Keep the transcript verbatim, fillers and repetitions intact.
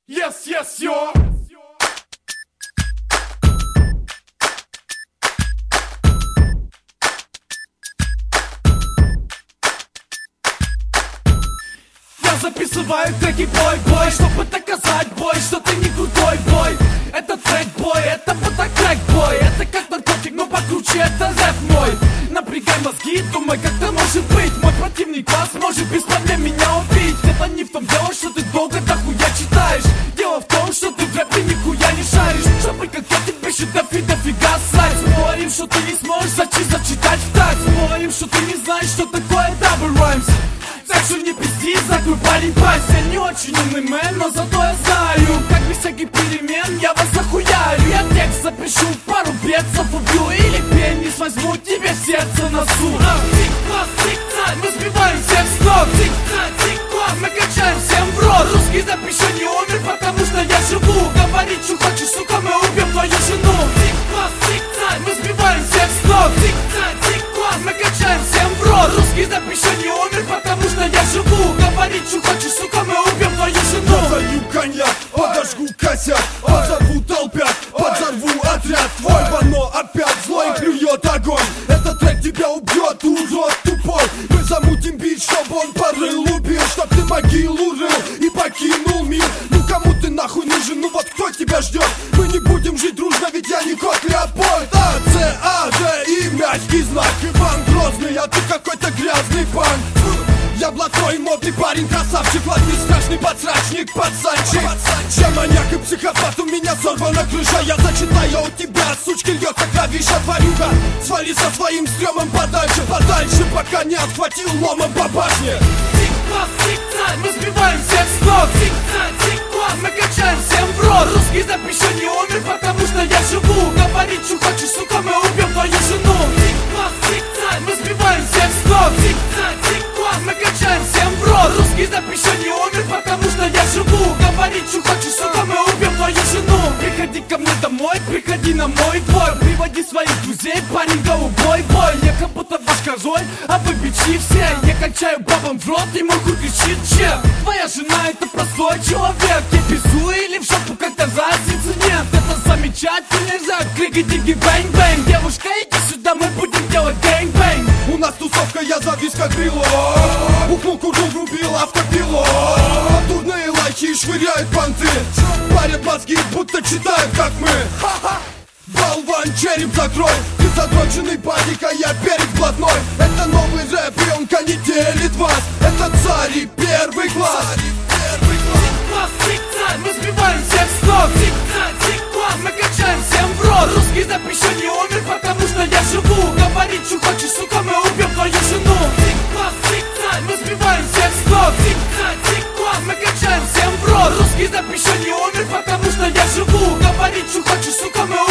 Yes, yes, yo! Я записываю треки бой-бой, чтобы доказать, бой, что ты не крутой, бой. Это трек-бой, это мототрек-бой. Это как наркотик, но покруче, это рэп мой. Напрягай мозги, думай, как это может быть. Мой противник вас может без проблем меня убить. Это не в том дело, что ты долго дохуя читаешь. Дело в том, что ты в рэпе нихуя не шаришь. Чтобы как я тебе шедевры дофига срать. Спорим, что ты не сможешь зачи- зачитать в такт. Спорим, что ты не знаешь, что такое double rhymes. Так что не пизди, закрой парень пасть. Я не очень умный мэн, но зато я знаю, как без всяких перемен я вас захуярю. Я текст запишу, пару бредцев убью или пенис возьму тебе в сердце носу. Тик-так, тик-так, мы сбиваем всех с ног. Тик-так, тик-так, мы качаем всем в рот. Русский рэп еще не умер, потому что я живу. Говорить, что хочешь, сука, мы убьем твою жену. Тик-так, тик-так, мы сбиваем всех с ног. Тик-так, тик-так, мы качаем всем в рот. Русский рэп еще не умер, потому что я живу. Говорить, что хочешь, сука, мы убьем твою жену. Подаю коньяк, подожгу косяк, подзорву толпят, подзорву отряд. Твой вано опять злой плюет огонь. Этот трек тебя убьет, урод тупой. Мы замутим бит, чтобы он порыл, убил, чтоб ты могилу рыл и покинул мир. Ну кому ты нахуй нужен, ну вот кто тебя ждет? Мы не будем жить дружно, ведь я не кот Леопольд. А, Ц, А, Ж и мяч и знак. Иван Грозный, а ты какой-то грязный панк. Я блатной модный парень, красавчик, ладный страшный подсрачник, пацанчик. Я маньяк и психопат, у меня сорвана крыша. Я зачитаю у тебя, сучки, льется кровища, тварюга. Свали со своим стрёмом подальше, подальше, пока не отхватил ломом по башне. Тик-так, тик-так, мы сбиваем всех с ног. Тик-так, тик-так, мы качаем всем в рот. Русский рэп еще не умер, потому что я живу. Говорить, что хочешь, сука, мы убьем твою жену. Тик-так, тик-так, мы сбиваем всех с ног. Тик-так, тик-так, мы качаем всем в рот. Русский рэп еще не умер, потому что я живу. Говорить, что хочешь, сука, мы убьем твою жену. Приходи ко мне домой, приходи на мой двор. Приводи своих друзей, парень голубой бой. Я как будто ваш король, а вы бичи все. Я качаю бабам в рот, и мой хуй кричит че. Твоя жена это простой человек. Я безу или в шопу, как-то разницы нет. Это замечательный рэп, крики-дики, бэнг-бэнг. Девушка, иди сюда, мы будем делать гэнг-бэнг. У нас тусовка, я завис как брелок. Ухнул курдул, врубил автопилот. Дурные лайки швыряют понты. Парят мозги, будто читают, как мы. Болван, череп закрой. Ты задроченный паника, я перец блатной. Это новый рэп, и он конетелит вас. Это царь и первый класс. Тик-так, тик-так, мы сбиваем всех с ног. Тик-так, тик-так, мы качаем всем в рот. Русский рэп еще не умер, потому что я живу. Говорить, что хочешь, сука, мы убьем твою жену. Тик-так, тик-так, мы сбиваем всех с ног. Тик-так, тик-так, мы качаем всем в рот. Русский рэп еще не умер, потому что я живу. Говорить, что хочешь, сука, мы убьем.